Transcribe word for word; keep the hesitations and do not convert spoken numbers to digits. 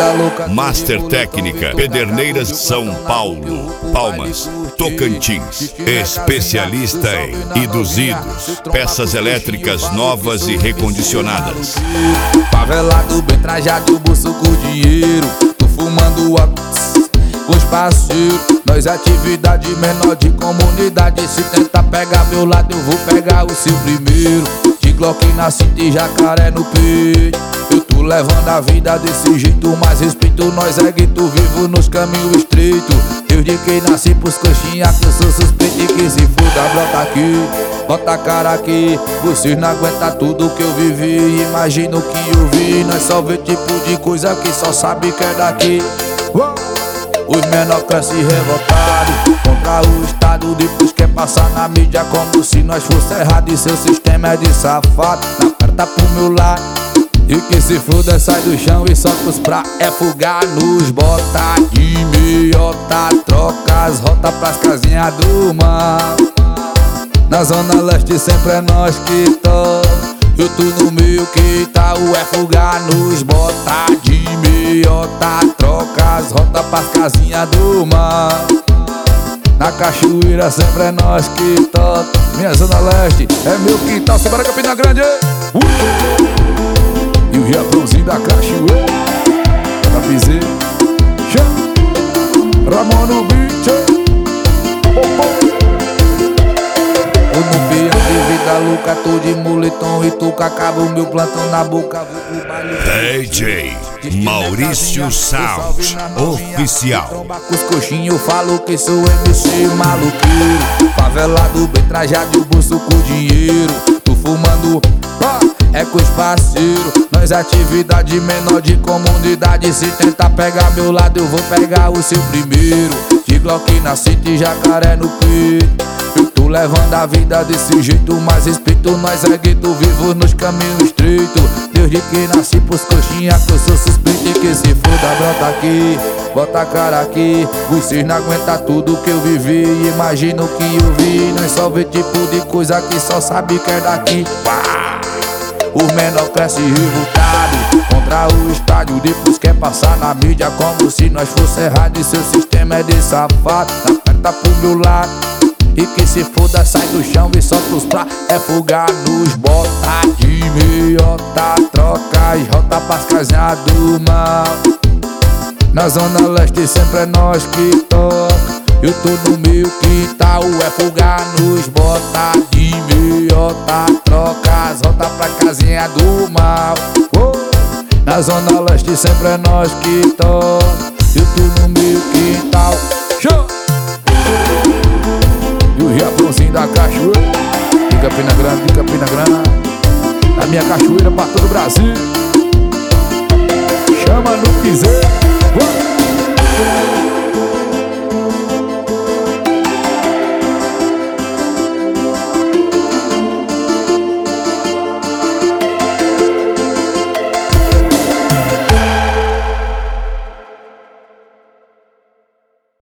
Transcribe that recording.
vida louca. Master Técnica, Pederneiras, São Paulo, Palmas, Tocantins. Especialista em induzidos, peças elétricas novas e recondicionadas. Favelado, bem trajado, o bolso com dinheiro. Tô fumando a com os parceiros. Nós atividade menor de comunidade. Se tentar pegar meu lado, eu vou pegar o seu primeiro. De Glock na cinta e jacaré no peito. Eu tô levando a vida desse jeito, mas respeito nós é gueto vivo nos caminhos estreitos. Desde que nasci pros coxinha que eu sou suspeito e que se foda, brota aqui, bota a cara aqui. Vocês não aguentam tudo que eu vivi, imagina o que eu vi. Nós só vê tipo de coisa que só sabe que é daqui. Os menor crescem revoltados contra o Estado, depois quer passar na mídia como se nós fosse errado. E seu sistema é de safado, na perta pro meu lado. E que se foda, sai do chão e solta os pra é fugar nos bota de meiota. Troca as rotas pras casinhas do mal. Na zona leste sempre é nós que toca. Eu tô no meio que tá o é fugar nos bota de meiota. Troca as rotas pras casinhas do mal. Na cachoeira sempre é nós que toca. Minha zona leste é meu quintal, Sebora Campina Grande. uh! E o Japãozinho da cachoeira da piseira, Ramon no beat. Eu não vi a vida louca, tô de moletom e tô com acaba o meu plantão na boca. Vou pro baile D J Maurício Sound Oficial. Com os coxinhos eu falo que sou M C maluqueiro. Favelado, bem trajado e o bolso com dinheiro. Tô fumando, é com os parceiros. Nós atividade menor de comunidade. Se tentar pegar meu lado, eu vou pegar o seu primeiro. De Glock na cinta e jacaré no peito. Eu tô levando a vida desse jeito, mas respeito nós é gueto vivo nos caminhos estreitos. Desde que nasci pros coxinha que eu sou suspeito e que se foda, brota aqui, bota a cara aqui. Vocês não aguentam tudo que eu vivi, imagina o que eu vi. Nós só vê tipo de coisa que só sabe que é daqui. Os menor crescem revoltados contra o estádio, depois quer passar na mídia como se nós fosse errado. E seu sistema é de safado, na perta pro meu lado. E que se foda, sai do chão e solta os pra é fugar nos bota de meiota. Troca as rotas pras casinhas do mal. Na zona leste sempre é nós que toca. Eu tô no meio que tá o é fugar nos bota de meiota. Troca as rotas pra casinha do mal. oh. Na zona leste sempre é nós que toca. Eu tô no meio que tá o show. E o Japãozinho da cachoeira de Campina Grande, de Campina Grande. A minha cachoeira pra todo o Brasil.